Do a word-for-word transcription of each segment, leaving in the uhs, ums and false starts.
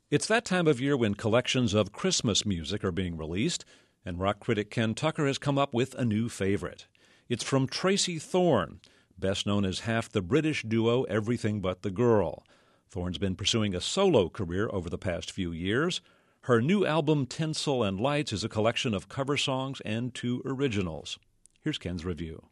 It's that time of year when collections of Christmas music are being released, and rock critic Ken Tucker has come up with a new favorite. It's from Tracey Thorn, best known as half the British duo Everything But the Girl. Thorn's been pursuing a solo career over the past few years. Her new album, Tinsel and Lights, is a collection of cover songs and two originals. Here's Ken's review.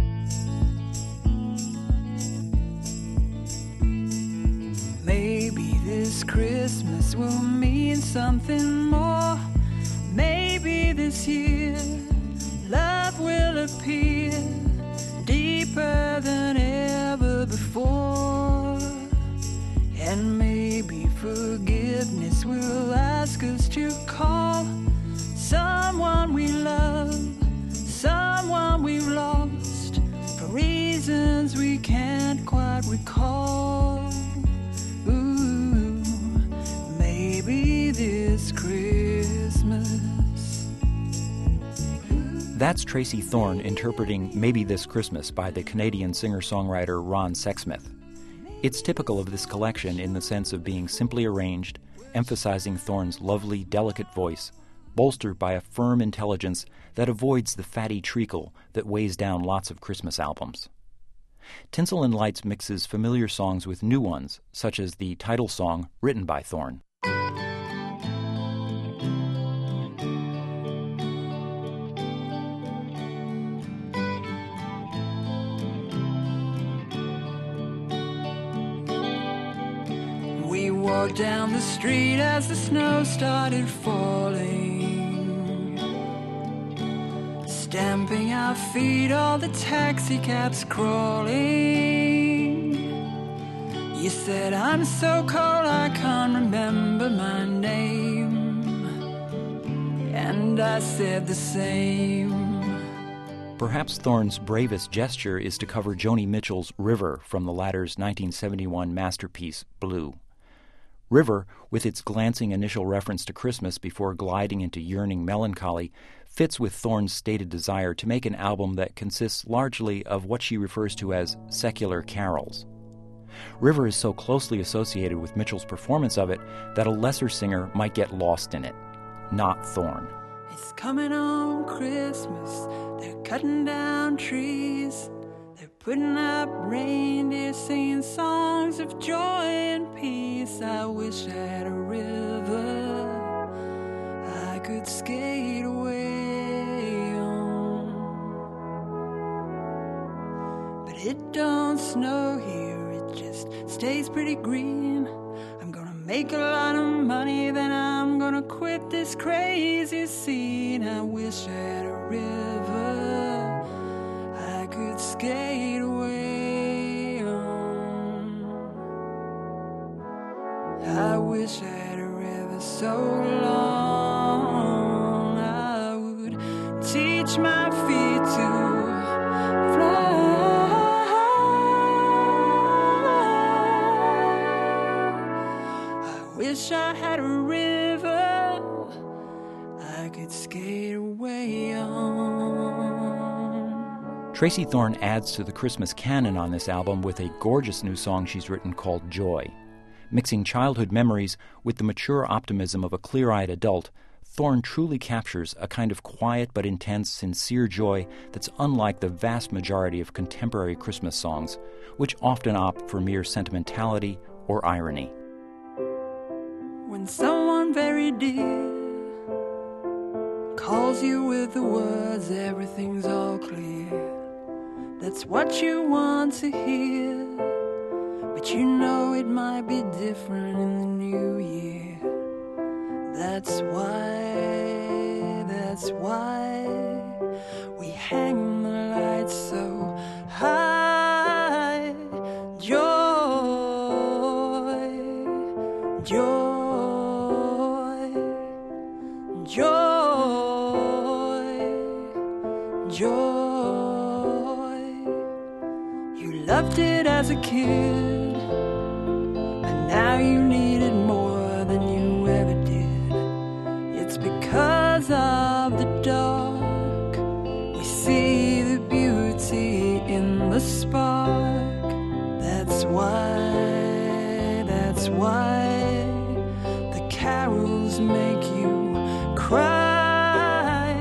Maybe this Christmas will mean something more. Maybe this year love will appear deeper than ever before. And maybe forgiveness will ask us to call someone we love, someone we've lost, for reasons we can't quite recall. Ooh, maybe this Christmas. That's Tracey Thorn interpreting Maybe This Christmas by the Canadian singer-songwriter Ron Sexsmith. It's typical of this collection in the sense of being simply arranged, emphasizing Thorn's lovely, delicate voice, bolstered by a firm intelligence that avoids the fatty treacle that weighs down lots of Christmas albums. Tinsel and Lights mixes familiar songs with new ones, such as the title song written by Thorn. We walked down the street as the snow started falling, stamping our feet, all the taxi cabs crawling. You said, I'm so cold I can't remember my name, and I said the same. Perhaps Thorn's bravest gesture is to cover Joni Mitchell's River from the latter's nineteen seventy-one masterpiece, Blue. River, with its glancing initial reference to Christmas before gliding into yearning melancholy, fits with Thorn's stated desire to make an album that consists largely of what she refers to as secular carols. River is so closely associated with Mitchell's performance of it that a lesser singer might get lost in it, not Thorn. It's coming on Christmas, they're cutting down trees, they're putting up reindeer, singing songs of joy and peace. I wish I had a river I could skate away on. But it don't snow here, it just stays pretty green. I'm gonna make a lot of money, then I'm gonna quit this crazy scene. I wish I had a river I could skate away on. I wish I had a river so long I would teach my feet to fly. I wish I had a river I could skate away on. Tracey Thorn adds to the Christmas canon on this album with a gorgeous new song she's written called Joy. Mixing childhood memories with the mature optimism of a clear-eyed adult, Thorn truly captures a kind of quiet but intense, sincere joy that's unlike the vast majority of contemporary Christmas songs, which often opt for mere sentimentality or irony. When someone very dear calls you with the words, everything's all clear, that's what you want to hear. But you know it might be different in the new year. That's why, that's why we hang the lights so high. Joy, joy, joy, joy. You loved it as a kid, now you need it more than you ever did. It's because of the dark we see the beauty in the spark. That's why, that's why the carols make you cry.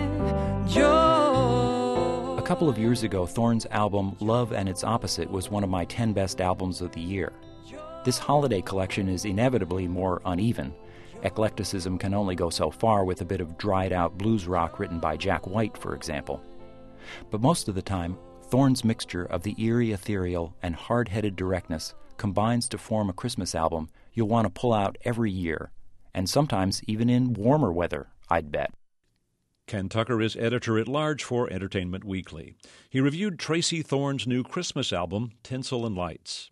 Joy. A couple of years ago, Thorn's album Love and Its Opposite was one of my ten best albums of the year. This holiday collection is inevitably more uneven. Eclecticism can only go so far with a bit of dried-out blues rock written by Jack White, for example. But most of the time, Thorn's mixture of the eerie ethereal and hard-headed directness combines to form a Christmas album you'll want to pull out every year, and sometimes even in warmer weather, I'd bet. Ken Tucker is editor-at-large for Entertainment Weekly. He reviewed Tracy Thorn's new Christmas album, Tinsel and Lights.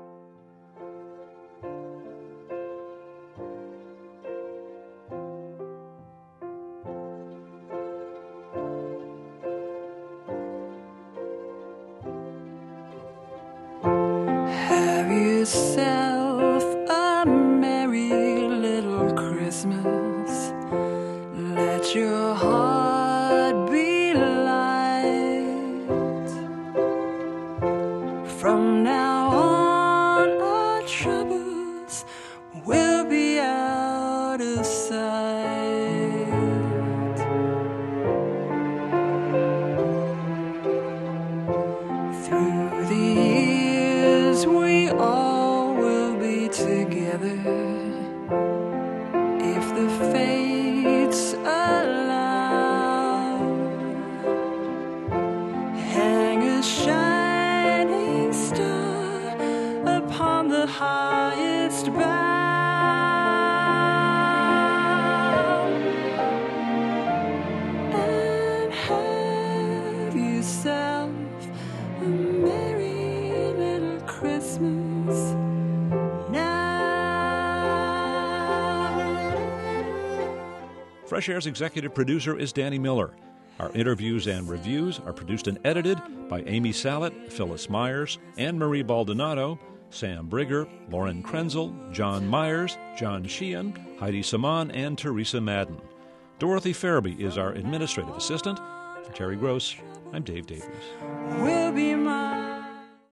Have yourself a merry little Christmas. Let your heart be light. From now on, our troubles will be out of sight. Through the years, we all will be together if the fates allow. Hang a shining star upon the highest bough, and have yourself a merry little Christmas now. Fresh Air's executive producer is Danny Miller. Our interviews and reviews are produced and edited by Amy Sallet, Phyllis Myers, Anne-Marie Baldonado, Sam Brigger, Lauren Krenzel, John Myers, John Sheehan, Heidi Saman, and Teresa Madden. Dorothy Farabee is our administrative assistant. For Terry Gross, I'm Dave Davies. Will be mine.